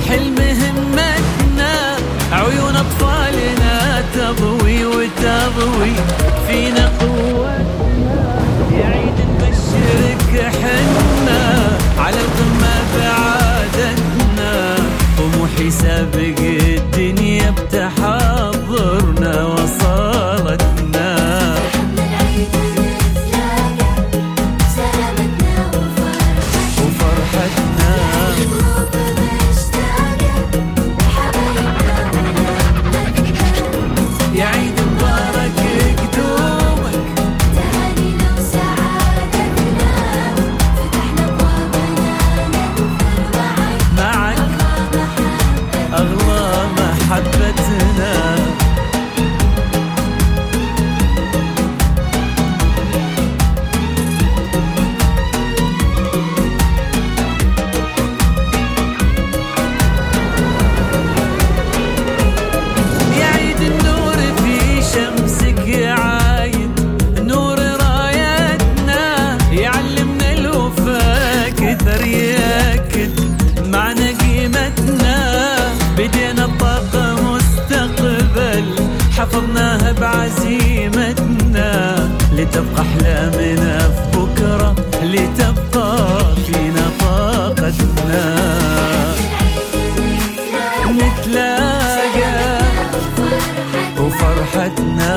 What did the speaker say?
حلم همتنا عيون أطفالنا تضوي وتضوي فينا قوتنا. يا عيد نبشرك حنا على القمة بعادتنا، طموحي سابق الدنيا بتحضرنا وصالتنا. وفرحتنا يا عيد مبارك قدومك، تهانينا وسعادتنا، فتحنا أبوابنا ننثر معك أغلى محبتنا. يا عيد النور في شمسك يا عايد، نور رايتنا يعلمنا الوفاء كثر ياكد معنى قيمتنا. بدينا الطاقة مستقبل حفظناها بعزيمتنا، لتبقى أحلامنا في بكرة، لتبقى فينا طاقتنا. نتلاقى وفرحتنا